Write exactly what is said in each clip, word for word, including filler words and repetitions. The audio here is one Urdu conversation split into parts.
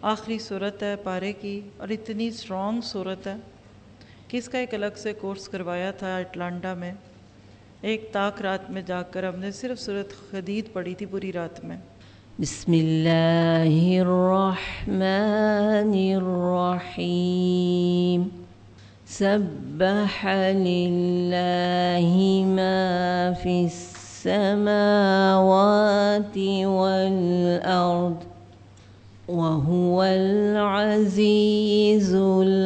آخری صورت ہے پارے کی، اور اتنی اسٹرانگ صورت ہے کہ اس کا ایک الگ سے کورس کروایا تھا اٹلانٹا میں. ایک تاک رات میں جا کر ہم نے صرف صورت حدید پڑھی تھی پوری رات میں. بسم اللہ الرحمن الرحیم. سبح للہ ما فی السماوات والارض وهو العزیز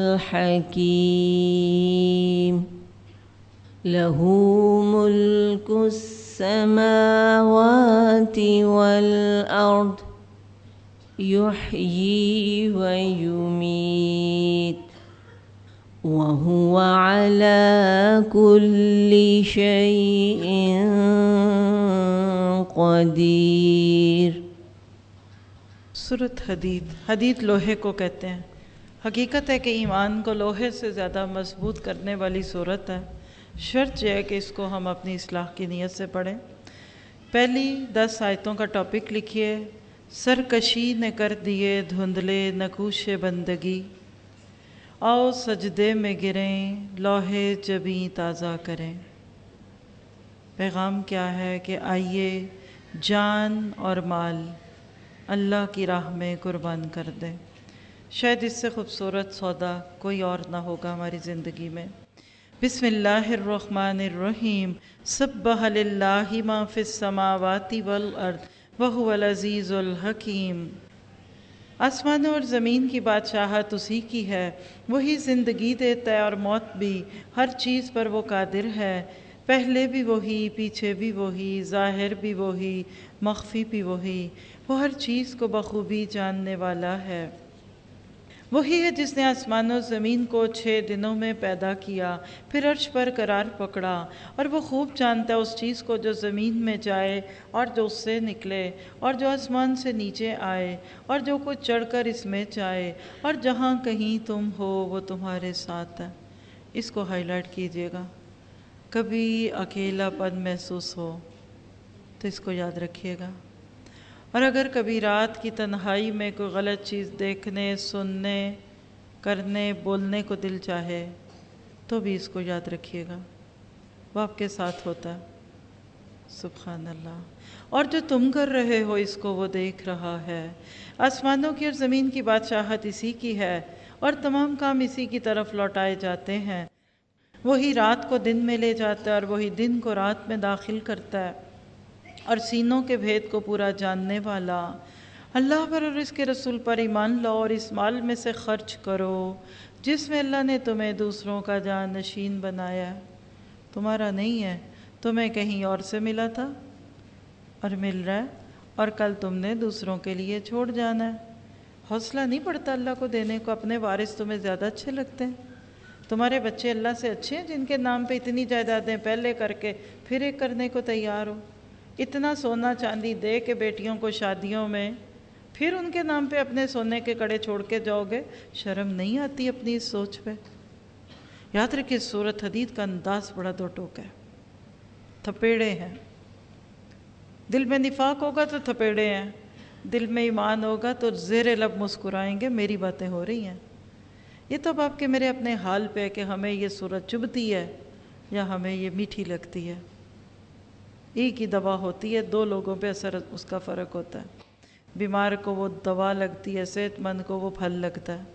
الحکیم. له ملک السماوات والارض یحیی ویمیت وهو على كل شيء قدیر. سورۃ حدید. حدید لوہے کو کہتے ہیں. حقیقت ہے کہ ایمان کو لوہے سے زیادہ مضبوط کرنے والی صورت ہے. شرط یہ ہے کہ اس کو ہم اپنی اصلاح کی نیت سے پڑھیں. پہلی دس آیتوں کا ٹاپک لکھیے. سرکشی نے کر دیے دھندلے نقوش بندگی، آؤ سجدے میں گریں لوہے جبیں تازہ کریں. پیغام کیا ہے کہ آئیے جان اور مال اللہ کی راہ میں قربان کر دیں. شاید اس سے خوبصورت سودا کوئی اور نہ ہوگا ہماری زندگی میں. بسم اللہ الرحمن الرحیم. سبح للہ ما فی السماوات والارض وہو العزیز الحکیم. آسمانوں اور زمین کی بادشاہت اسی کی ہے، وہی زندگی دیتا ہے اور موت بھی. ہر چیز پر وہ قادر ہے، پہلے بھی وہی، پیچھے بھی وہی، ظاہر بھی وہی، مخفی بھی وہی. وہ ہر چیز کو بخوبی جاننے والا ہے. وہی ہے جس نے آسمان و زمین کو چھ دنوں میں پیدا کیا، پھر عرش پر قرار پکڑا. اور وہ خوب جانتا ہے اس چیز کو جو زمین میں جائے اور جو اس سے نکلے، اور جو آسمان سے نیچے آئے، اور جو کچھ چڑھ کر اس میں جائے. اور جہاں کہیں تم ہو وہ تمہارے ساتھ ہے. اس کو ہائی لائٹ کیجئے گا. کبھی اکیلا پن محسوس ہو تو اس کو یاد رکھیے گا. اور اگر کبھی رات کی تنہائی میں کوئی غلط چیز دیکھنے، سننے، کرنے، بولنے کو دل چاہے تو بھی اس کو یاد رکھیے گا، وہ آپ کے ساتھ ہوتا ہے. سبحان اللہ. اور جو تم کر رہے ہو اس کو وہ دیکھ رہا ہے. آسمانوں کی اور زمین کی بادشاہت اسی کی ہے، اور تمام کام اسی کی طرف لوٹائے جاتے ہیں. وہی رات کو دن میں لے جاتا ہے اور وہی دن کو رات میں داخل کرتا ہے، اور سینوں کے بھید کو پورا جاننے والا. اللہ پر اور اس کے رسول پر ایمان لاؤ اور اس مال میں سے خرچ کرو جس میں اللہ نے تمہیں دوسروں کا جان نشین بنایا. تمہارا نہیں ہے، تمہیں کہیں اور سے ملا تھا اور مل رہا ہے، اور کل تم نے دوسروں کے لیے چھوڑ جانا ہے. حوصلہ نہیں پڑتا اللہ کو دینے کو؟ اپنے وارث تمہیں زیادہ اچھے لگتے ہیں؟ تمہارے بچے اللہ سے اچھے ہیں جن کے نام پہ اتنی جائیدادیں پہلے کر کے پھر ایک کرنے کو تیار ہو؟ اتنا سونا چاندی دے کے بیٹیوں کو شادیوں میں، پھر ان کے نام پہ اپنے سونے کے کڑے چھوڑ کے جاؤ گے؟ شرم نہیں آتی اپنی اس سوچ پہ؟ یاد رکھیے سورۃ حدید کا انداز بڑا دو ٹوک ہے. تھپیڑے ہیں. دل میں نفاق ہوگا تو تھپیڑے ہیں، دل میں ایمان ہوگا تو زیر لب مسکرائیں گے میری باتیں ہو رہی ہیں. یہ تو اب آپ کے میرے اپنے حال پہ کہ ہمیں یہ صورت چبھتی ہے یا ہمیں یہ میٹھی لگتی ہے. ایک ہی دوا ہوتی ہے، دو لوگوں پہ اثر اس کا فرق ہوتا ہے. بیمار کو وہ دوا لگتی ہے، صحت مند کو وہ پھل لگتا ہے.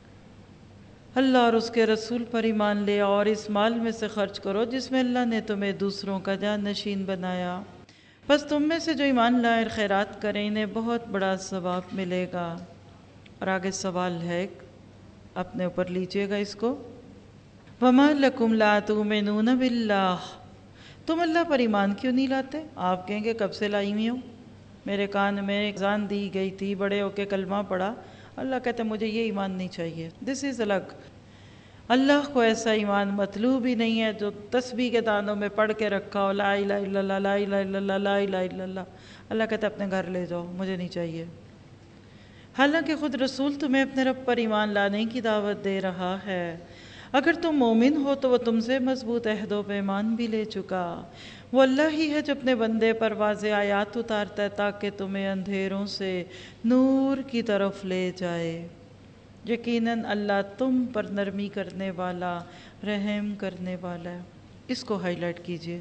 اللہ اور اس کے رسول پر ایمان لے اور اس مال میں سے خرچ کرو جس میں اللہ نے تمہیں دوسروں کا جان نشین بنایا. بس تم میں سے جو ایمان لائے اور خیرات کریں انہیں بہت بڑا ثواب ملے گا. اور آگے سوال ہے، اپنے اوپر لیجئے گا اس کو. وَمَا لَكُمْ لَا تُؤْمِنُونَ بِاللَّهِ. تم اللہ پر ایمان کیوں نہیں لاتے؟ آپ کہیں گے کب سے لائی ہوئی ہوں، میرے کان میں اذان دی گئی تھی، بڑے ہو کے کلمہ پڑھا. اللہ کہتا ہے مجھے یہ ایمان نہیں چاہیے. دس از الگ. اللہ کو ایسا ایمان مطلوب ہی نہیں ہے جو تسبیح کے دانوں میں پڑھ کے رکھا ہو، لا الہ الا اللہ لا الہ الا اللہ لا الہ الا اللہ. اللہ کہتا ہے اپنے گھر لے جاؤ، مجھے نہیں چاہیے. حالانکہ خود رسول تمہیں اپنے رب پر ایمان لانے کی دعوت دے رہا ہے. اگر تم مومن ہو تو وہ تم سے مضبوط عہد و پیمان بھی لے چکا۔ وہ اللہ ہی ہے جو اپنے بندے پر واضح آیات اتارتا ہے تاکہ تمہیں اندھیروں سے نور کی طرف لے جائے۔ یقیناً اللہ تم پر نرمی کرنے والا، رحم کرنے والا ہے۔ اس کو ہائی لائٹ کیجئے،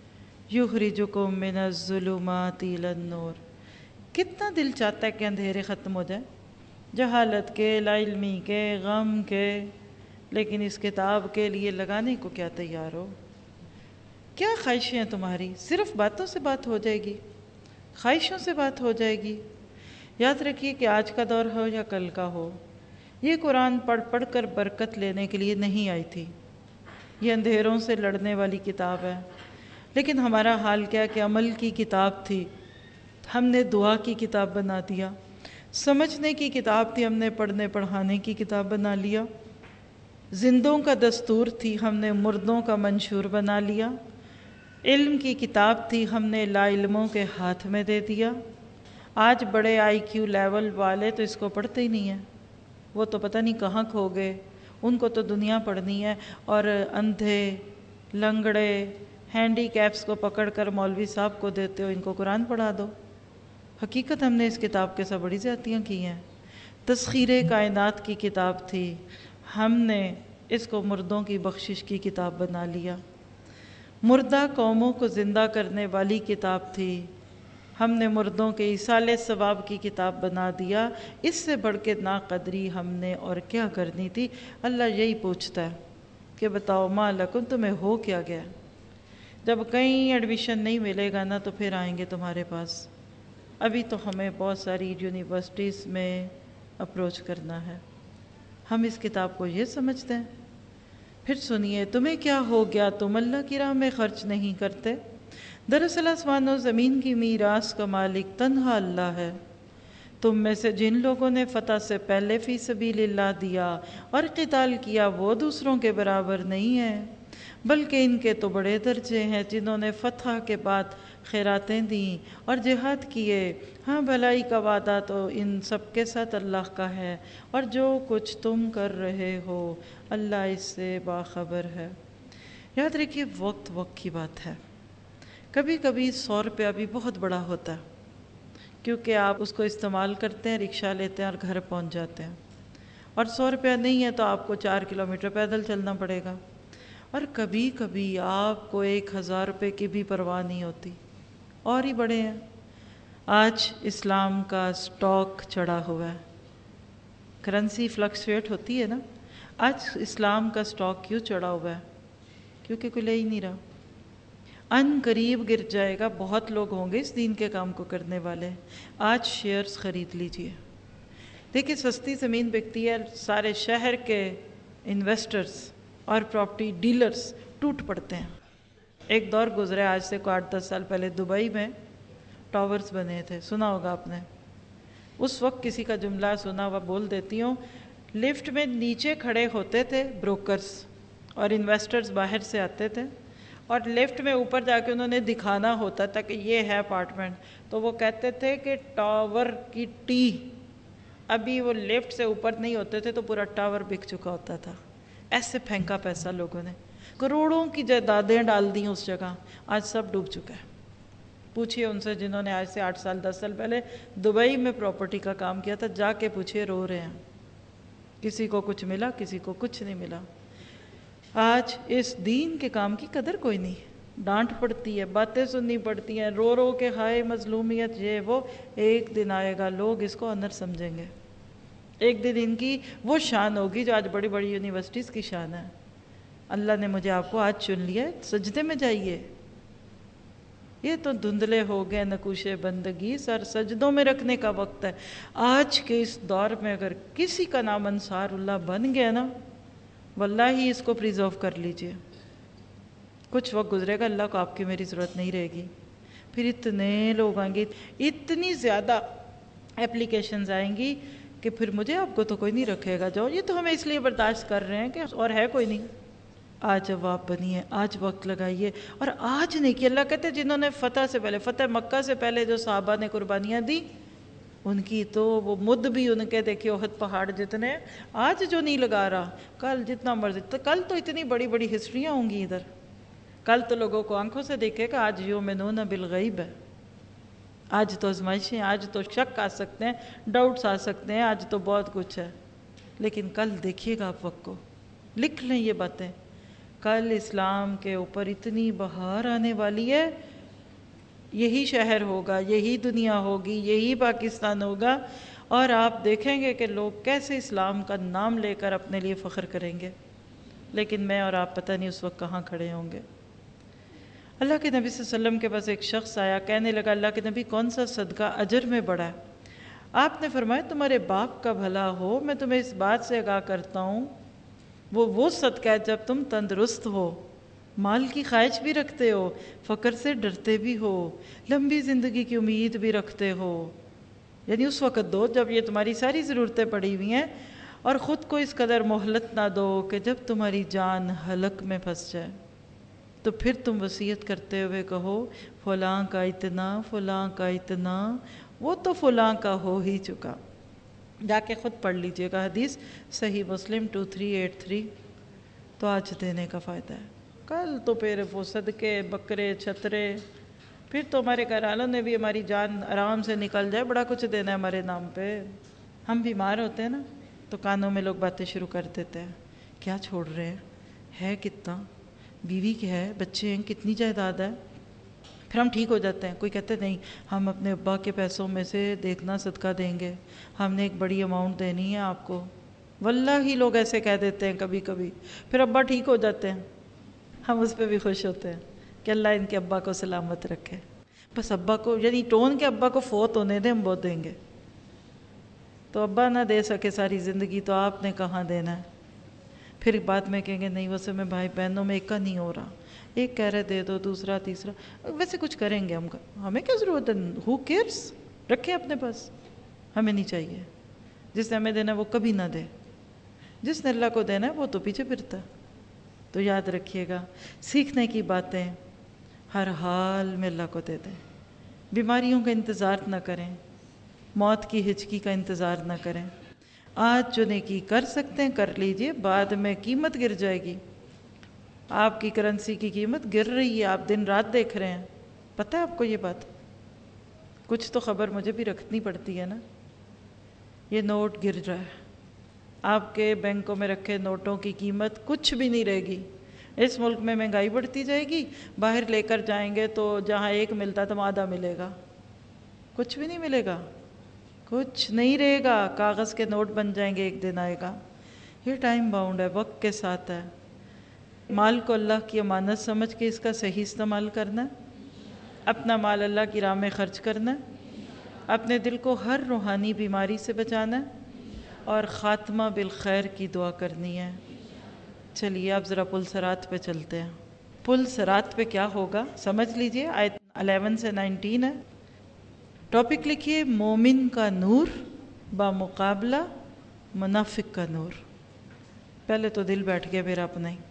یخرجکم من الظلمات الی النور۔ کتنا دل چاہتا ہے کہ اندھیرے ختم ہو جائیں، جہالت کے، لا علمی کے، غم کے، لیکن اس کتاب کے لیے لگانے کو کیا تیار ہو؟ کیا خواہشیں ہیں تمہاری؟ صرف باتوں سے بات ہو جائے گی؟ خواہشوں سے بات ہو جائے گی؟ یاد رکھیے کہ آج کا دور ہو یا کل کا ہو، یہ قرآن پڑھ پڑھ کر برکت لینے کے لیے نہیں آئی تھی، یہ اندھیروں سے لڑنے والی کتاب ہے۔ لیکن ہمارا حال کیا کہ عمل کی کتاب تھی، ہم نے دعا کی کتاب بنا دیا، سمجھنے کی کتاب تھی، ہم نے پڑھنے پڑھانے کی کتاب بنا لیا، زندوں کا دستور تھی، ہم نے مردوں کا منشور بنا لیا، علم کی کتاب تھی، ہم نے لا علموں کے ہاتھ میں دے دیا۔ آج بڑے آئی کیو لیول والے تو اس کو پڑھتے ہی نہیں ہیں، وہ تو پتہ نہیں کہاں کھو گئے، ان کو تو دنیا پڑھنی ہے، اور اندھے، لنگڑے، ہینڈی کیپس کو پکڑ کر مولوی صاحب کو دیتے ہو ان کو قرآن پڑھا دو۔ حقیقت ہم نے اس کتاب کے ساتھ بڑی زیادتیاں کی ہیں۔ تسخیر کائنات کی کتاب تھی، ہم نے اس کو مردوں کی بخشش کی کتاب بنا لیا۔ مردہ قوموں کو زندہ کرنے والی کتاب تھی، ہم نے مردوں کے ایصال ثواب کی کتاب بنا دیا۔ اس سے بڑھ کے ناقدری ہم نے اور کیا کرنی تھی؟ اللہ یہی پوچھتا ہے کہ بتاؤ ما لکم، تمہیں ہو کیا گیا؟ جب کہیں ایڈمیشن نہیں ملے گا نا تو پھر آئیں گے تمہارے پاس۔ ابھی تو ہمیں بہت ساری یونیورسٹیز میں اپروچ کرنا ہے۔ ہم اس کتاب کو یہ سمجھتے ہیں۔ پھر سنیے، تمہیں کیا ہو گیا تم اللہ کی راہ میں خرچ نہیں کرتے؟ دراصل آسمان و زمین کی میراث کا مالک تنہا اللہ ہے۔ تم میں سے جن لوگوں نے فتح سے پہلے فی سبیل اللہ دیا اور قتال کیا وہ دوسروں کے برابر نہیں ہیں، بلکہ ان کے تو بڑے درجے ہیں جنہوں نے فتح کے بعد خیراتیں دیں اور جہاد کیے۔ ہاں، بھلائی کا وعدہ تو ان سب کے ساتھ اللہ کا ہے، اور جو کچھ تم کر رہے ہو اللہ اس سے باخبر ہے۔ یاد رکھیے، وقت وقت کی بات ہے۔ کبھی کبھی سو روپیہ بھی بہت بڑا ہوتا ہے، کیونکہ آپ اس کو استعمال کرتے ہیں، رکشہ لیتے ہیں اور گھر پہنچ جاتے ہیں، اور سو روپیہ نہیں ہے تو آپ کو چار کلومیٹر پیدل چلنا پڑے گا۔ اور کبھی کبھی آپ کو ایک ہزار روپے کی بھی پرواہ نہیں ہوتی، اور ہی بڑے ہیں۔ آج اسلام کا سٹاک چڑھا ہوا ہے، کرنسی فلکچویٹ ہوتی ہے نا، آج اسلام کا سٹاک کیوں چڑھا ہوا ہے؟ کیونکہ کوئی لے ہی نہیں رہا۔ ان قریب گر جائے گا، بہت لوگ ہوں گے اس دین کے کام کو کرنے والے۔ آج شیئرز خرید لیجئے، دیکھیں سستی زمین بکتی ہے، سارے شہر کے انویسٹرز اور پراپرٹی ڈیلرز ٹوٹ پڑتے ہیں۔ ایک دور گزرے آج سے کوئی آٹھ دس سال پہلے، دبئی میں ٹاورز بنے تھے، سنا ہوگا آپ نے۔ اس وقت کسی کا جملہ سنا ہوا بول دیتی ہوں، لفٹ میں نیچے کھڑے ہوتے تھے بروکرز اور انویسٹرز باہر سے آتے تھے، اور لفٹ میں اوپر جا کے انہوں نے دکھانا ہوتا تھا کہ یہ ہے اپارٹمنٹ، تو وہ کہتے تھے کہ ٹاور کی ٹی، ابھی وہ لفٹ سے اوپر نہیں ہوتے تھے تو پورا ٹاور بک چکا ہوتا تھا۔ ایسے پھینکا پیسہ لوگوں نے، کروڑوں کی جائیدادیں ڈال دیں اس جگہ، آج سب ڈوب چکا ہے۔ پوچھئے ان سے جنہوں نے آج سے آٹھ سال دس سال پہلے دبئی میں پراپرٹی کا کام کیا تھا، جا کے پوچھئے، رو رہے ہیں۔ کسی کو کچھ ملا، کسی کو کچھ نہیں ملا۔ آج اس دین کے کام کی قدر کوئی نہیں، ڈانٹ پڑتی ہے، باتیں سننی پڑتی ہیں، رو رو کے ہائے مظلومیت یہ وہ۔ ایک دن آئے گا لوگ اس کو آنر سمجھیں گے، ایک دن ان کی وہ شان ہوگی جو آج بڑی بڑی یونیورسٹیز کی شان ہے۔ اللہ نے مجھے آپ کو آج چن لیا ہے، سجدے میں جائیے۔ یہ تو دھندلے ہو گئے نقوش بندگی، سر سجدوں میں رکھنے کا وقت ہے۔ آج کے اس دور میں اگر کسی کا نام انصار اللہ بن گیا نا، واللہ ہی اس کو پریزرو کر لیجئے۔ کچھ وقت گزرے گا، اللہ کو آپ کی میری ضرورت نہیں رہے گی، پھر اتنے لوگ آئیں گے، اتنی زیادہ اپلیکیشنز آئیں گی کہ پھر مجھے آپ کو تو کوئی نہیں رکھے گا، جاؤ۔ یہ تو ہمیں اس لیے برداشت کر رہے ہیں کہ اور ہے کوئی نہیں۔ آج اب آپ بنیے، آج وقت لگائیے، اور آج نہیں کہ اللہ کہتے ہیں جنہوں نے فتح سے پہلے، فتح مکہ سے پہلے جو صحابہ نے قربانیاں دی، ان کی تو وہ مد بھی ان کے دیکھیے احد پہاڑ جتنے، آج جو نہیں لگا رہا کل جتنا مرضی، تو کل تو اتنی بڑی بڑی ہسٹریاں ہوں گی ادھر، کل تو لوگوں کو آنکھوں سے دیکھے گا، آج یؤمنون بالغیب ہے، آج تو آزمائشیں، آج تو شک آ سکتے ہیں، ڈاؤٹس آ سکتے ہیں، آج تو بہت کچھ ہے، لیکن کل دیکھیے گا آپ وقت کو، لکھ لیں یہ باتیں، کل اسلام کے اوپر اتنی بہار آنے والی ہے، یہی شہر ہوگا، یہی دنیا ہوگی، یہی پاکستان ہوگا، اور آپ دیکھیں گے کہ لوگ کیسے اسلام کا نام لے کر اپنے لیے فخر کریں گے، لیکن میں اور آپ پتہ نہیں اس وقت کہاں کھڑے ہوں گے۔ اللہ کے نبی صلی اللہ علیہ وسلم کے پاس ایک شخص آیا، کہنے لگا اللہ کے نبی کون سا صدقہ اجر میں بڑا ہے؟ آپ نے فرمایا تمہارے باپ کا بھلا ہو، میں تمہیں اس بات سے آگاہ کرتا ہوں، وہ وہ صدقہ ہے جب تم تندرست ہو، مال کی خواہش بھی رکھتے ہو، فقر سے ڈرتے بھی ہو، لمبی زندگی کی امید بھی رکھتے ہو، یعنی اس وقت دو جب یہ تمہاری ساری ضرورتیں پڑی ہوئی ہیں، اور خود کو اس قدر مہلت نہ دو کہ جب تمہاری جان ہلک میں پھنس جائے، تو پھر تم وصیت کرتے ہوئے کہو فلاں کا اتنا، فلاں کا اتنا، وہ تو فلاں کا ہو ہی چکا۔ جا کے خود پڑھ لیجئے گا، حدیث Sahih Muslim two three eight three. تو آج دینے کا فائدہ ہے، کل تو پھر وہ صدقے بکرے چھترے، پھر تو ہمارے گھر والوں نے بھی ہماری جان آرام سے نکل جائے، بڑا کچھ دینا ہے ہمارے نام پہ۔ ہم بیمار ہوتے ہیں نا تو کانوں میں لوگ باتیں شروع کر دیتے ہیں، کیا چھوڑ رہے ہیں، ہے کتنا، بیوی کیا ہے، بچے ہیں، کتنی جائیداد ہے، پھر ہم ٹھیک ہو جاتے ہیں۔ کوئی کہتے نہیں ہم اپنے ابا کے پیسوں میں سے دیکھنا صدقہ دیں گے، ہم نے ایک بڑی اماؤنٹ دینی ہے آپ کو، واللہ ہی لوگ ایسے کہہ دیتے ہیں کبھی کبھی، پھر ابا ٹھیک ہو جاتے ہیں، ہم اس پہ بھی خوش ہوتے ہیں کہ اللہ ان کے ابا کو سلامت رکھے، بس ابا کو، یعنی ٹون کے ابا کو فوت ہونے دیں، ہم بہت دیں گے، تو ابا نہ دے سکے ساری زندگی تو آپ نے کہاں دینا ہے، پھر بعد میں کہیں گے نہیں ویسے میں بھائی بہنوں میں ایک کا نہیں ہو رہا، ایک کہہ رہے دے دو، دوسرا تیسرا، ویسے کچھ کریں گے ہم، ہمیں کیا ضرورت ہے، ہو کیئرس، رکھیں اپنے پاس، ہمیں نہیں چاہیے، جس نے ہمیں دینا وہ کبھی نہ دے، جس نے اللہ کو دینا ہے وہ تو پیچھے پھرتا ہے۔ تو یاد رکھیے گا، سیکھنے کی باتیں ہر حال میں اللہ کو دے دیں، بیماریوں کا انتظار نہ کریں، موت کی ہچکی کا انتظار نہ کریں، آج جو نیکی کر سکتے ہیں کر لیجئے، بعد میں قیمت گر جائے گی، آپ کی کرنسی کی قیمت گر رہی ہے، آپ دن رات دیکھ رہے ہیں، پتہ ہے آپ کو یہ بات؟ کچھ تو خبر مجھے بھی رکھنی پڑتی ہے نا، یہ نوٹ گر رہا ہے، آپ کے بینکوں میں رکھے نوٹوں کی قیمت کچھ بھی نہیں رہے گی، اس ملک میں مہنگائی بڑھتی جائے گی، باہر لے کر جائیں گے تو جہاں ایک ملتا تو آدھا ملے گا، کچھ بھی نہیں ملے گا، کچھ نہیں رہے گا، کاغذ کے نوٹ بن جائیں گے، ایک دن آئے گا، یہ ٹائم باؤنڈ ہے، وقت کے ساتھ ہے۔ مال کو اللہ کی امانت سمجھ کے اس کا صحیح استعمال کرنا ہے، اپنا مال اللہ کی راہ میں خرچ کرنا ہے، اپنے دل کو ہر روحانی بیماری سے بچانا ہے، اور خاتمہ بالخیر کی دعا کرنی ہے۔ چلیے اب ذرا پل صراط پہ چلتے ہیں۔ پل صراط پہ کیا ہوگا سمجھ لیجئے، آیت الیون سے نائنٹین ہے۔ ٹاپک لکھیے مومن کا نور بمقابلہ منافق کا نور۔ پہلے تو دل بیٹھ گیا میرا اپنا ہی۔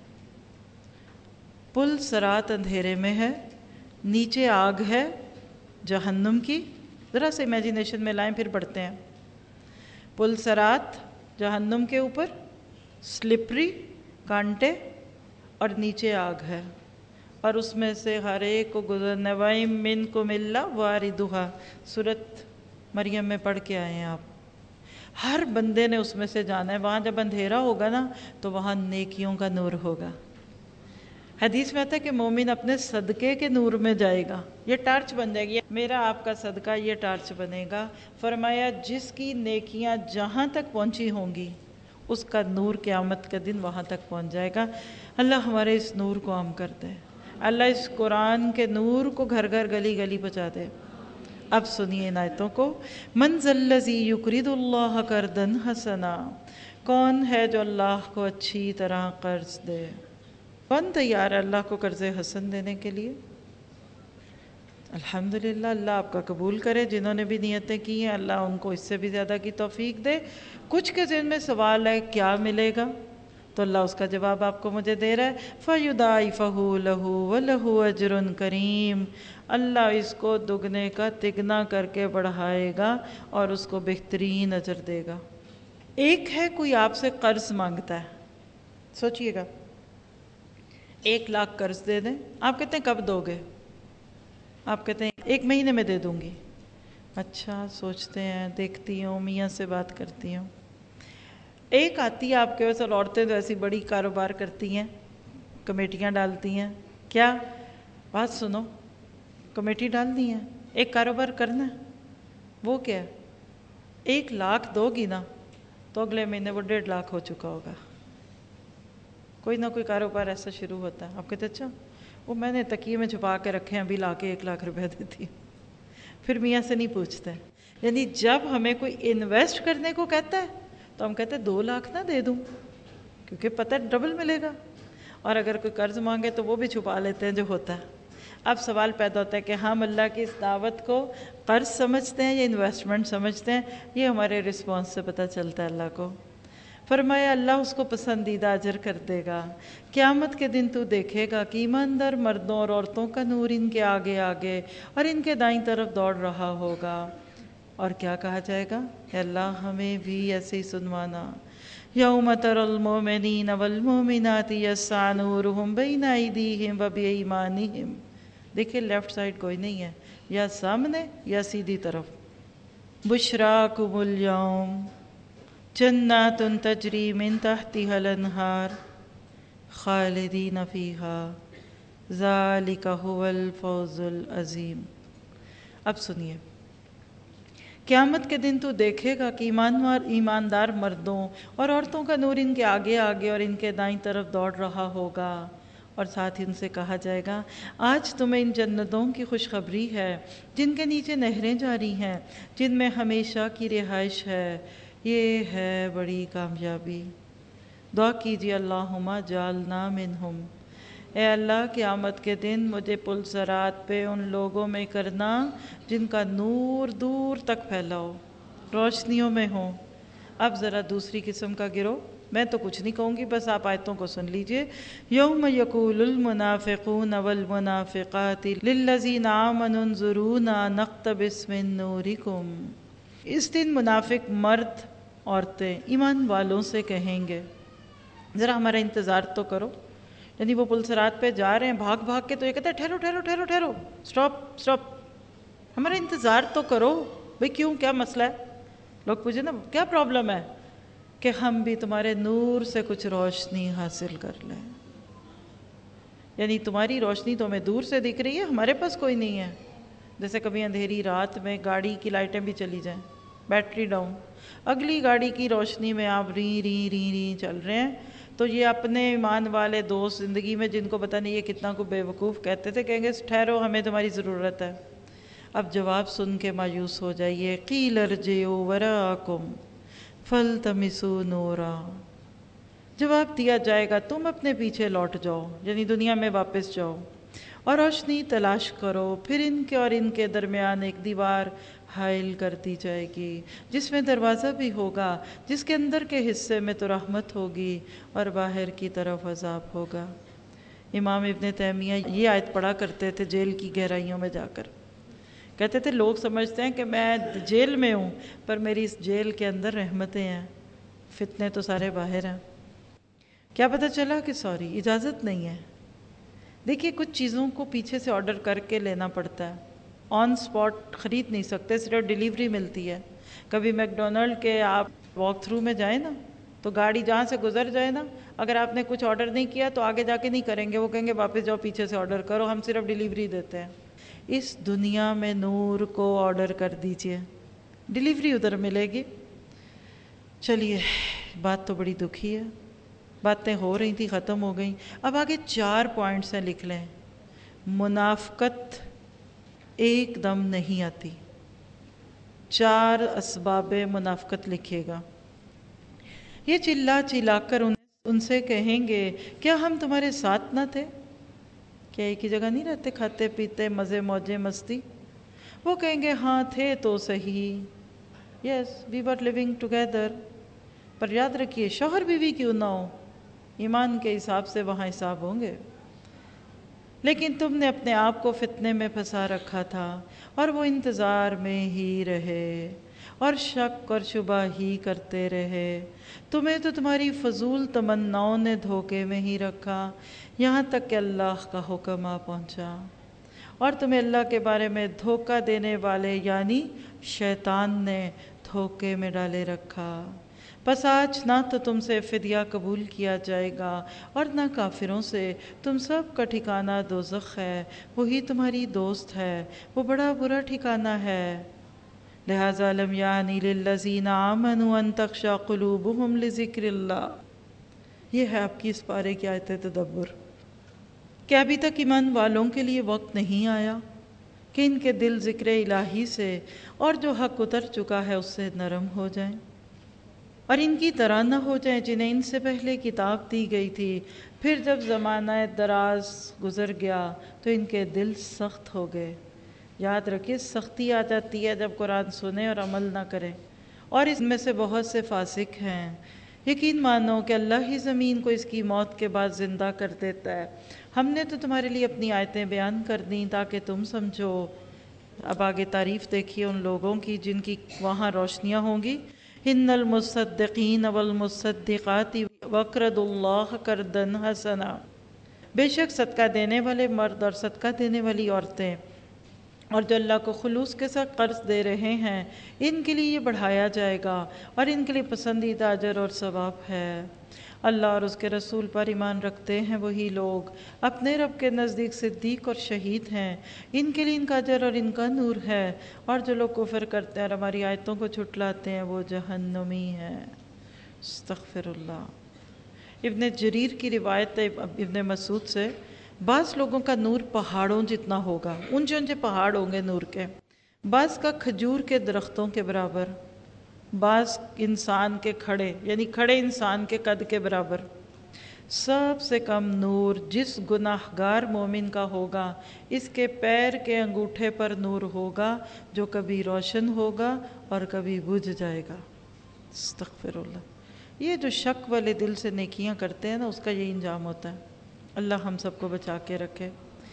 پل صراط اندھیرے میں ہے، نیچے آگ ہے جہنم کی، ذرا سے امیجینیشن میں لائیں پھر پڑھتے ہیں۔ پل صراط جہنم کے اوپر، سلپری کانٹے، اور نیچے آگ ہے، اور اس میں سے ہر ایک کو گزرنا، وَإِن مِّنكُمْ إِلَّا وَارِدُهَا، سورۃ مریم میں پڑھ کے آئے ہیں آپ، ہر بندے نے اس میں سے جانا ہے۔ وہاں جب اندھیرا ہوگا نا تو وہاں نیکیوں کا نور ہوگا۔ حدیث میں آتا ہے کہ مومن اپنے صدقے کے نور میں جائے گا، یہ ٹارچ بن جائے گی، میرا آپ کا صدقہ یہ ٹارچ بنے گا۔ فرمایا جس کی نیکیاں جہاں تک پہنچی ہوں گی اس کا نور قیامت کے دن وہاں تک پہنچ جائے گا۔ اللہ ہمارے اس نور کو عام کر دے، اللہ اس قرآن کے نور کو گھر گھر گلی گلی پہنچا دے۔ اب سنیے ان آیتوں کو۔ من ذا الذی یقرض اللہ قرضا حسنا، کون ہے جو اللہ کو اچھی طرح قرض دے؟ کون تیار ہے اللہ کو قرض حسن دینے کے لیے؟ الحمدللہ، اللہ آپ کا قبول کرے، جنہوں نے بھی نیتیں کی ہیں اللہ ان کو اس سے بھی زیادہ کی توفیق دے۔ کچھ کے ذہن میں سوال ہے کیا ملے گا؟ تو اللہ اس کا جواب آپ کو مجھے دے رہا ہے فَيُضَاعِفَهُ لَهُ وَلَهُ أَجْرٌ کریم، اللہ اس کو دگنے کا تگنا کر کے بڑھائے گا اور اس کو بہترین اجر دے گا۔ ایک ہے کوئی آپ سے قرض مانگتا ہے، سوچئے گا ایک لاکھ قرض دے دیں، آپ کہتے ہیں کب دو گے؟ آپ کہتے ہیں ایک مہینے میں دے دوں گی۔ اچھا سوچتے ہیں، دیکھتی ہوں، میاں سے بات کرتی ہوں۔ ایک آتی ہے آپ کے ویسے، اور عورتیں تو ایسی بڑی کاروبار کرتی ہیں، کمیٹیاں ڈالتی ہیں۔ کیا بات سنو، کمیٹی ڈالنی ہے، ایک کاروبار کرنا ہے، وہ کیا ہے؟ ایک لاکھ دو گی نا تو اگلے مہینے وہ ڈیڑھ لاکھ ہو چکا ہوگا۔ کوئی نہ کوئی کاروبار ایسا شروع ہوتا ہے، آپ کہتے اچھا وہ میں نے تکیے میں چھپا کے رکھے ہیں، ابھی لا کے ایک لاکھ روپے دیتی ہوں۔ پھر میاں سے نہیں پوچھتے، یعنی جب ہمیں کوئی انویسٹ کرنے کو کہتا ہے تو ہم کہتے ہیں دو لاکھ نہ دے دوں کیونکہ پتہ ہے ڈبل ملے گا، اور اگر کوئی قرض مانگے تو وہ بھی چھپا لیتے ہیں جو ہوتا ہے۔ اب سوال پیدا ہوتا ہے کہ ہم اللہ کی اس دعوت کو قرض سمجھتے ہیں یا انویسٹمنٹ سمجھتے ہیں؟ یہ ہمارے رسپانس سے پتہ چلتا ہے اللہ کو۔ فرمایا اللہ اس کو پسندیدہ اجر کر دے گا۔ قیامت کے دن تو دیکھے گا کہ ایماندار مردوں اور عورتوں کا نور ان کے آگے آگے اور ان کے دائیں طرف دوڑ رہا ہوگا، اور کیا کہا جائے گا؟ اے اللہ ہمیں بھی ایسے ہی سنوانا۔ یوم تری المؤمنین والمؤمنات یسعی نورہم بین ایدیہم وبایمانہم۔ دیکھیں لیفٹ سائڈ کوئی نہیں ہے، یا سامنے یا سیدھی طرف۔ بشراکم اليوم جنات تجری من تحتها الانہار خالدین فیہا ذالک هو الفوز العظیم۔ اب سنیے، قیامت کے دن تو دیکھے گا کہ ایماندار ایماندار مردوں اور عورتوں کا نور ان کے آگے آگے اور ان کے دائیں طرف دوڑ رہا ہوگا، اور ساتھ ہی ان سے کہا جائے گا آج تمہیں ان جنتوں کی خوشخبری ہے جن کے نیچے نہریں جاری ہیں، جن میں ہمیشہ کی رہائش ہے، یہ ہے بڑی کامیابی۔ دعا کیجیے اللہم جعلنا منہم۔ اے اللہ قیامت کے دن مجھے پل صراط پہ ان لوگوں میں کرنا جن کا نور دور تک پھیلا ہو، روشنیوں میں ہوں۔ اب ذرا دوسری قسم کا گروہ، میں تو کچھ نہیں کہوں گی، بس آپ آیتوں کو سن لیجئے۔ یوم یقول المنافقون والمنافقات للذین آمنوا انظرونا نقتبس من نورکم۔ اس دن منافق مرد عورتیں ایمان والوں سے کہیں گے ذرا ہمارا انتظار تو کرو، یعنی وہ پل صراط پہ جا رہے ہیں بھاگ بھاگ کے، تو یہ کہتے ہیں ٹھہرو ٹھہرو ٹھہرو ٹھہرو سٹاپ سٹاپ، ہمارا انتظار تو کرو بھئی، کیوں کیا مسئلہ ہے؟ لوگ پوچھیں نا کیا پرابلم ہے؟ کہ ہم بھی تمہارے نور سے کچھ روشنی حاصل کر لیں، یعنی تمہاری روشنی تو ہمیں دور سے دکھ رہی ہے، ہمارے پاس کوئی نہیں ہے۔ جیسے کبھی اندھیری رات میں گاڑی کی لائٹیں بھی چلی جائیں، بیٹری ڈاؤن، اگلی گاڑی کی روشنی میں آپ ری ری ری ری چل رہے ہیں، تو یہ اپنے ایمان والے دوست زندگی میں جن کو پتہ نہیں یہ کتنا کو بے وقوف کہتے تھے، کہیں گے ٹھہرو ہمیں تمہاری ضرورت ہے۔ اب جواب سن کے مایوس ہو جائیے، قیل ارجعوا وراءکم فالتمسوا نورا۔ جواب دیا جائے گا تم اپنے پیچھے لوٹ جاؤ، یعنی دنیا میں واپس جاؤ اور روشنی تلاش کرو، پھر ان کے اور ان کے درمیان ایک دیوار حائل کر دی جائے گی جس میں دروازہ بھی ہوگا، جس کے اندر کے حصے میں تو رحمت ہوگی اور باہر کی طرف عذاب ہوگا۔ امام ابن تیمیہ یہ آیت پڑھا کرتے تھے جیل کی گہرائیوں میں جا کر، کہتے تھے لوگ سمجھتے ہیں کہ میں جیل میں ہوں پر میری اس جیل کے اندر رحمتیں ہیں، فتنے تو سارے باہر ہیں۔ کیا پتہ چلا کہ سوری اجازت نہیں ہے۔ دیکھیے کچھ چیزوں کو پیچھے سے آرڈر کر کے لینا پڑتا ہے، آن سپاٹ خرید نہیں سکتے، صرف ڈیلیوری ملتی ہے۔ کبھی میک ڈونلڈ کے آپ واک تھرو میں جائیں نا تو گاڑی جہاں سے گزر جائے نا، اگر آپ نے کچھ آرڈر نہیں کیا تو آگے جا کے نہیں کریں گے، وہ کہیں گے واپس جاؤ پیچھے سے آرڈر کرو، ہم صرف ڈیلیوری دیتے ہیں۔ اس دنیا میں نور کو آرڈر کر دیجئے، ڈیلیوری ادھر ملے گی۔ چلیے بات تو بڑی دکھی ہے، باتیں ہو رہی تھی ختم ہو گئیں، اب آگے چار پوائنٹس ہیں، لکھ لیں۔ منافقت ایک دم نہیں آتی، چار اسباب منافقت لکھیے گا۔ یہ چلا چلا کر ان سے کہیں گے کیا ہم تمہارے ساتھ نہ تھے؟ کیا ایک ہی جگہ نہیں رہتے، کھاتے پیتے مزے موجے مستی؟ وہ کہیں گے ہاں تھے تو صحیح، یس وی ور لیونگ ٹوگیدر، پر یاد رکھیے شوہر بیوی کیوں نہ ہو، ایمان کے حساب سے وہاں حساب ہوں گے، لیکن تم نے اپنے آپ کو فتنے میں پھنسا رکھا تھا اور وہ انتظار میں ہی رہے اور شک اور شبہ ہی کرتے رہے۔ تمہیں تو تمہاری فضول تمناؤں نے دھوکے میں ہی رکھا یہاں تک کہ اللہ کا حکم آ پہنچا، اور تمہیں اللہ کے بارے میں دھوکہ دینے والے یعنی شیطان نے دھوکے میں ڈالے رکھا۔ پس آج نہ تو تم سے فدیہ قبول کیا جائے گا اور نہ کافروں سے، تم سب کا ٹھکانہ دوزخ ہے، وہی تمہاری دوست ہے، وہ بڑا برا ٹھکانہ ہے۔ لہذا لم یعنی للذین آمنوا ان تخشع قلوبہم لذکر اللہ، یہ ہے آپ کی اس پارے کی آیت تدبر، کہ ابھی تک ایمان والوں کے لیے وقت نہیں آیا کہ ان کے دل ذکر الہی سے اور جو حق اتر چکا ہے اس سے نرم ہو جائیں، اور ان کی طرح نہ ہو جائیں جنہیں ان سے پہلے کتاب دی گئی تھی، پھر جب زمانہ دراز گزر گیا تو ان کے دل سخت ہو گئے۔ یاد رکھیے سختی آ جاتی ہے جب قرآن سنیں اور عمل نہ کریں، اور اس میں سے بہت سے فاسق ہیں۔ یقین مانو کہ اللہ ہی زمین کو اس کی موت کے بعد زندہ کر دیتا ہے۔ ہم نے تو تمہارے لیے اپنی آیتیں بیان کر دیں تاکہ تم سمجھو۔ اب آگے تعریف دیکھیے ان لوگوں کی جن کی وہاں روشنیاں ہوں گی۔ ان المصدقین والمصدقات وقرضوا اللہ قرضا حسنا، بے شک صدقہ دینے والے مرد اور صدقہ دینے والی عورتیں اور جو اللہ کو خلوص کے ساتھ قرض دے رہے ہیں، ان کے لیے یہ بڑھایا جائے گا اور ان کے لیے پسندیدہ اجر اور ثواب ہے۔ اللہ اور اس کے رسول پر ایمان رکھتے ہیں وہی لوگ اپنے رب کے نزدیک صدیق اور شہید ہیں، ان کے لیے ان کا اجر اور ان کا نور ہے، اور جو لوگ کفر کرتے ہیں اور ہماری آیتوں کو جھٹلاتے ہیں وہ جہنمی ہیں۔ استغفر اللہ۔ ابن جریر کی روایت ہے ابن مسعود سے، بعض لوگوں کا نور پہاڑوں جتنا ہوگا، اونچے اونچے پہاڑ ہوں گے نور کے، بعض کا کھجور کے درختوں کے برابر، بعض انسان کے کھڑے یعنی کھڑے انسان کے قد کے برابر۔ سب سے کم نور جس گناہگار مومن کا ہوگا، اس کے پیر کے انگوٹھے پر نور ہوگا جو کبھی روشن ہوگا اور کبھی بجھ جائے گا۔ استغفر اللہ۔ یہ جو شک والے دل سے نیکیاں کرتے ہیں نا، اس کا یہ انجام ہوتا ہے۔ اللہ ہم سب کو بچا کے رکھے۔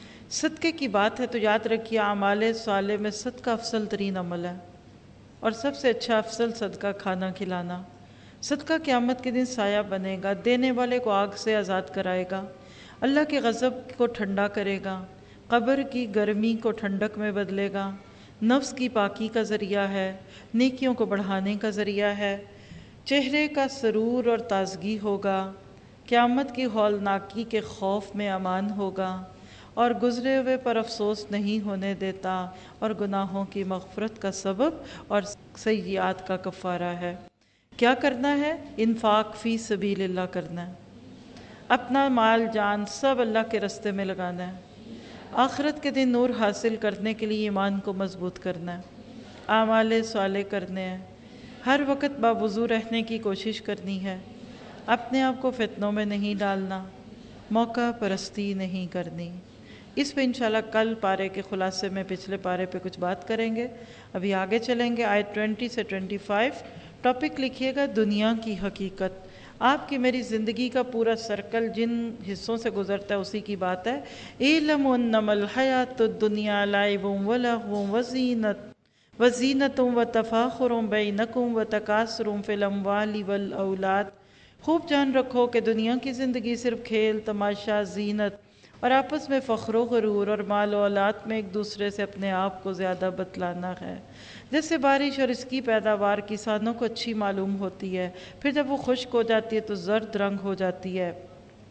صدقے کی بات ہے تو یاد رکھیے اعمال صالح میں صدقہ افضل ترین عمل ہے، اور سب سے اچھا افضل صدقہ کھانا کھلانا۔ صدقہ قیامت کے دن سایہ بنے گا، دینے والے کو آگ سے آزاد کرائے گا، اللہ کے غضب کو ٹھنڈا کرے گا، قبر کی گرمی کو ٹھنڈک میں بدلے گا، نفس کی پاکی کا ذریعہ ہے، نیکیوں کو بڑھانے کا ذریعہ ہے، چہرے کا سرور اور تازگی ہوگا، قیامت کی ہولناکی کے خوف میں امان ہوگا، اور گزرے ہوئے پر افسوس نہیں ہونے دیتا، اور گناہوں کی مغفرت کا سبب اور سیئات کا کفارہ ہے۔ کیا کرنا ہے؟ انفاق فی سبیل اللہ کرنا ہے، اپنا مال جان سب اللہ کے راستے میں لگانا ہے، آخرت کے دن نور حاصل کرنے کے لیے ایمان کو مضبوط کرنا ہے، اعمال صالح کرنے ہیں، ہر وقت باوضو رہنے کی کوشش کرنی ہے، اپنے آپ کو فتنوں میں نہیں ڈالنا، موقع پرستی نہیں کرنی۔ اس پہ انشاءاللہ کل پارے کے خلاصے میں پچھلے پارے پہ کچھ بات کریں گے۔ ابھی آگے چلیں گے آیت ٹوینٹی سے ٹوینٹی فائیو۔ ٹاپک لکھیے گا دنیا کی حقیقت۔ آپ کی میری زندگی کا پورا سرکل جن حصوں سے گزرتا ہے اسی کی بات ہے۔ اعلموا انما الحیاۃ الدنیا لعب ولہو وزینۃ وزینۃ وتفاخر بینکم وتکاثر فی الاموال والاولاد۔ خوب جان رکھو کہ دنیا کی زندگی صرف کھیل تماشا، زینت اور آپس میں فخر و غرور اور مال و اولاد میں ایک دوسرے سے اپنے آپ کو زیادہ بتلانا ہے۔ جیسے بارش اور اس کی پیداوار کسانوں کو اچھی معلوم ہوتی ہے، پھر جب وہ خشک ہو جاتی ہے تو زرد رنگ ہو جاتی ہے،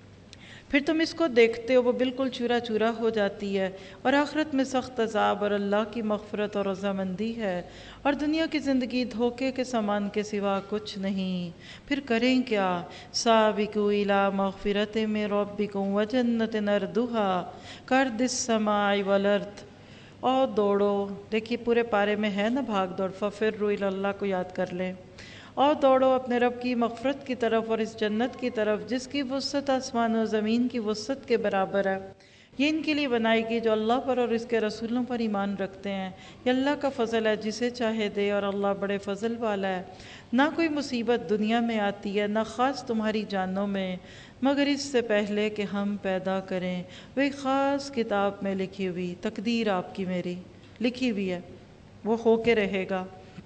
پھر تم اس کو دیکھتے ہو وہ بالکل چورا چورا ہو جاتی ہے، اور آخرت میں سخت عذاب اور اللہ کی مغفرت اور رضامندی ہے، اور دنیا کی زندگی دھوکے کے سامان کے سوا کچھ نہیں۔ پھر کریں کیا؟ سابقوا الی مغفرۃ من ربکم وجنۃ عرضھا کعرض السماء والارض۔ اور دوڑو، دیکھیے پورے پارے میں ہے نا بھاگ دوڑ، ففروا الی اللہ کو یاد کر لیں، اور دوڑو اپنے رب کی مغفرت کی طرف اور اس جنت کی طرف جس کی وسعت آسمان و زمین کی وسعت کے برابر ہے۔ یہ ان کے لیے بنائی گئی جو اللہ پر اور اس کے رسولوں پر ایمان رکھتے ہیں۔ یہ اللہ کا فضل ہے جسے چاہے دے، اور اللہ بڑے فضل والا ہے۔ نہ کوئی مصیبت دنیا میں آتی ہے، نہ خاص تمہاری جانوں میں، مگر اس سے پہلے کہ ہم پیدا کریں، وہ ایک خاص کتاب میں لکھی ہوئی تقدیر آپ کی میری لکھی ہوئی ہے، وہ ہو کے رہے گا۔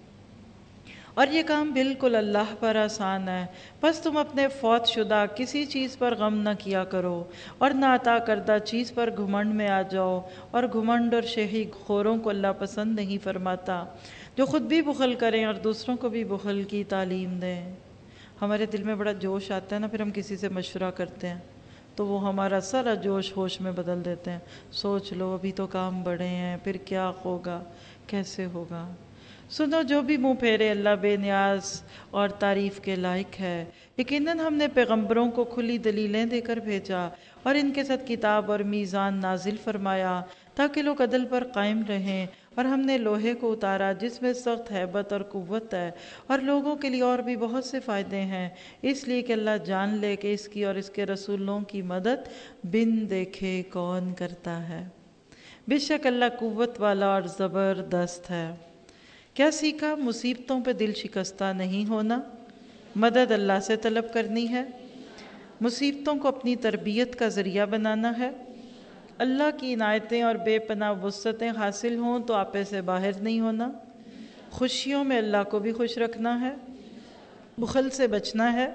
اور یہ کام بالکل اللہ پر آسان ہے۔ بس تم اپنے فوت شدہ کسی چیز پر غم نہ کیا کرو، اور نہ عطا کردہ چیز پر گھمنڈ میں آ جاؤ، اور گھمنڈ اور شہی خوروں کو اللہ پسند نہیں فرماتا، جو خود بھی بخل کریں اور دوسروں کو بھی بخل کی تعلیم دیں۔ ہمارے دل میں بڑا جوش آتا ہے نا، پھر ہم کسی سے مشورہ کرتے ہیں تو وہ ہمارا سارا جوش ہوش میں بدل دیتے ہیں۔ سوچ لو ابھی تو کام بڑے ہیں، پھر کیا ہوگا، کیسے ہوگا۔ سنو، جو بھی منہ پھیرے اللہ بے نیاز اور تعریف کے لائق ہے۔ یقیناً ہم نے پیغمبروں کو کھلی دلیلیں دے کر بھیجا، اور ان کے ساتھ کتاب اور میزان نازل فرمایا تاکہ لوگ عدل پر قائم رہیں، اور ہم نے لوہے کو اتارا جس میں سخت ہیبت اور قوت ہے، اور لوگوں کے لیے اور بھی بہت سے فائدے ہیں، اس لیے کہ اللہ جان لے کہ اس کی اور اس کے رسولوں کی مدد بن دیکھے کون کرتا ہے۔ بے شک اللہ قوت والا اور زبردست ہے۔ کیا سیکھا؟ مصیبتوں پہ دل شکستہ نہیں ہونا، مدد اللہ سے طلب کرنی ہے، مصیبتوں کو اپنی تربیت کا ذریعہ بنانا ہے، اللہ کی عنایتیں اور بے پناہ وسعتیں حاصل ہوں تو آپے سے باہر نہیں ہونا، خوشیوں میں اللہ کو بھی خوش رکھنا ہے، بخل سے بچنا ہے،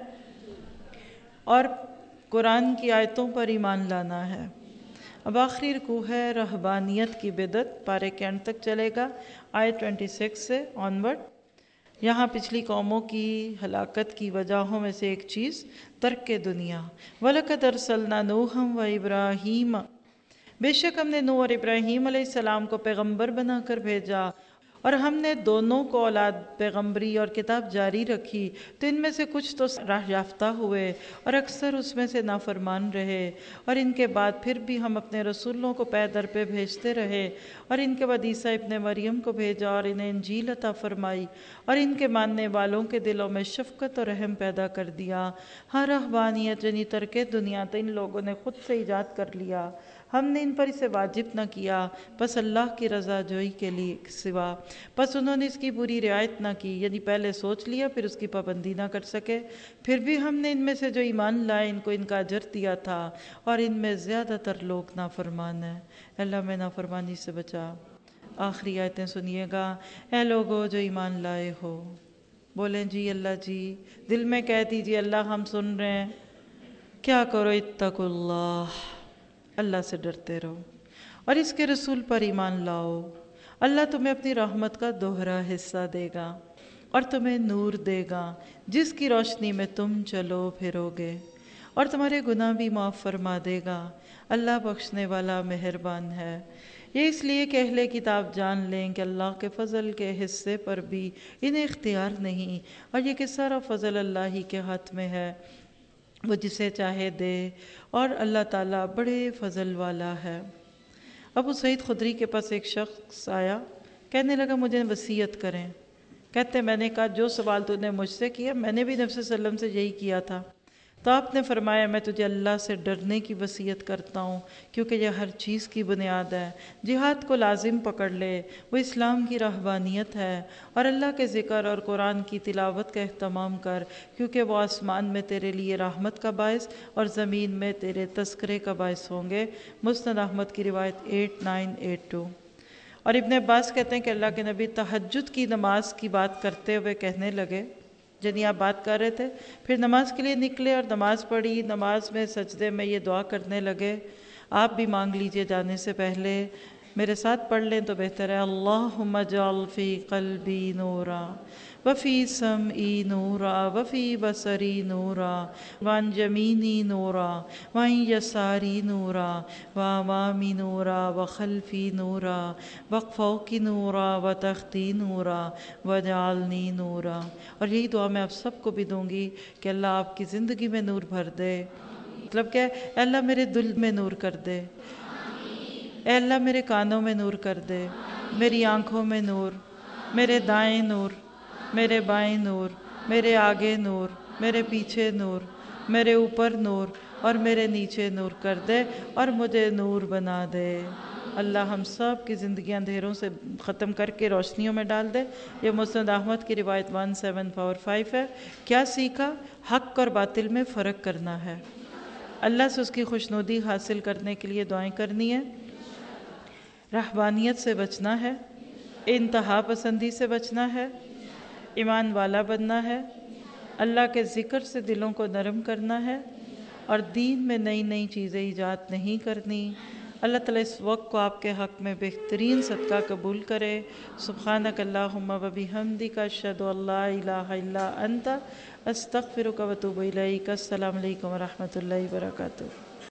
اور قرآن کی آیتوں پر ایمان لانا ہے۔ اب آخری رکوع ہے رہبانیت کی بدعت، پارے کے اینڈ تک چلے گا، آیت چھبیس سے آنورڈ۔ یہاں پچھلی قوموں کی ہلاکت کی وجہوں میں سے ایک چیز ترک دنیا۔ وَلَقَدْ أَرْسَلْنَا نُوحًا وَإِبْرَاهِيمَ، بے شک ہم نے نوح اور ابراہیم علیہ السلام کو پیغمبر بنا کر بھیجا، اور ہم نے دونوں کو اولاد پیغمبری اور کتاب جاری رکھی، تو ان میں سے کچھ تو راہ یافتہ ہوئے اور اکثر اس میں سے نافرمان رہے، اور ان کے بعد پھر بھی ہم اپنے رسولوں کو پے در پہ بھیجتے رہے، اور ان کے بعد عیسیٰ ابن مریم کو بھیجا اور انہیں انجیل عطا فرمائی، اور ان کے ماننے والوں کے دلوں میں شفقت اور رحم پیدا کر دیا۔ ہاں، رہبانیت یعنی ترک دنیا تو ان لوگوں نے خود سے ایجاد کر لیا، ہم نے ان پر اسے واجب نہ کیا، بس اللہ کی رضا جوئی کے لیے سوا۔ بس انہوں نے اس کی پوری رعایت نہ کی، یعنی پہلے سوچ لیا پھر اس کی پابندی نہ کر سکے۔ پھر بھی ہم نے ان میں سے جو ایمان لائے ان کو ان کا اجر دیا تھا، اور ان میں زیادہ تر لوگ نافرمان ہیں۔ اللہ میں نافرمانی سے بچا۔ آخری آیتیں سنیے گا۔ اے لوگو جو ایمان لائے ہو، بولیں جی اللہ جی، دل میں کہہ دیجیے اللہ ہم سن رہے ہیں، کیا کرو؟ اتقوا اللہ، اللہ سے ڈرتے رہو، اور اس کے رسول پر ایمان لاؤ۔ اللہ تمہیں اپنی رحمت کا دوہرا حصہ دے گا، اور تمہیں نور دے گا جس کی روشنی میں تم چلو پھرو گے، اور تمہارے گناہ بھی معاف فرما دے گا۔ اللہ بخشنے والا مہربان ہے۔ یہ اس لیے کہ اہل کتاب جان لیں کہ اللہ کے فضل کے حصے پر بھی انہیں اختیار نہیں، اور یہ کہ سارا فضل اللہ ہی کے ہاتھ میں ہے، وہ جسے چاہے دے، اور اللہ تعالیٰ بڑے فضل والا ہے۔ ابو سعید خدری کے پاس ایک شخص آیا، کہنے لگا مجھے وصیت کریں۔ کہتے میں نے کہا جو سوال تو نے مجھ سے کیا میں نے بھی نبی صلی اللہ علیہ وسلم سے یہی کیا تھا، تو آپ نے فرمایا میں تجھے اللہ سے ڈرنے کی وصیت کرتا ہوں، کیونکہ یہ ہر چیز کی بنیاد ہے۔ جہاد کو لازم پکڑ لے، وہ اسلام کی رہبانیت ہے، اور اللہ کے ذکر اور قرآن کی تلاوت کا اہتمام کر، کیونکہ وہ آسمان میں تیرے لیے رحمت کا باعث اور زمین میں تیرے تذکرے کا باعث ہوں گے۔ مسند احمد کی روایت ایٹ نائن ایٹ ٹو۔ اور ابن عباس کہتے ہیں کہ اللہ کے نبی تہجد کی نماز کی بات کرتے ہوئے کہنے لگے، جنہیں آپ بات کر رہے تھے، پھر نماز کے لیے نکلے اور نماز پڑھی، نماز میں سجدے میں یہ دعا کرنے لگے، آپ بھی مانگ لیجئے جانے سے پہلے، میرے ساتھ پڑھ لیں تو بہتر ہے۔ اللہم اجعل فی قلبی نورا وفی سمعی نورا وفی بصری نورا وعن یمینی نورا وعن یساری نورا وامامی نورا وخلفی نورا وفوقی نورا وتحتی نورا وجعلنی نورا۔ اور یہی دعا میں آپ سب کو بھی دوں گی کہ اللہ آپ کی زندگی میں نور بھر دے۔ مطلب کہ اے اللہ میرے دل میں نور کر دے، اے اللہ میرے کانوں میں نور کر دے، میری آنکھوں میں نور، میرے دائیں نور، میرے بائیں نور، میرے آگے نور، میرے پیچھے نور، میرے اوپر نور، اور میرے نیچے نور کر دے اور مجھے نور بنا دے۔ اللہ ہم سب کی زندگی اندھیروں سے ختم کر کے روشنیوں میں ڈال دے۔ یہ مسند احمد کی روایت ون سیون فور فائیو ہے۔ کیا سیکھا؟ حق اور باطل میں فرق کرنا ہے، اللہ سے اس کی خوشنودی حاصل کرنے کے لیے دعائیں کرنی ہے، رہبانیت سے بچنا ہے، انتہا پسندی سے بچنا ہے، ایمان والا بننا ہے، اللہ کے ذکر سے دلوں کو نرم کرنا ہے، اور دین میں نئی نئی چیزیں ایجاد نہیں کرنی۔ اللہ تعالیٰ اس وقت کو آپ کے حق میں بہترین صدقہ قبول کرے۔ سبحانک اللہم و بحمدک اشہد ان لا الہ الا انت استغفرک و اتوب الیک۔ السلام علیکم و رحمۃ اللہ وبرکاتہ۔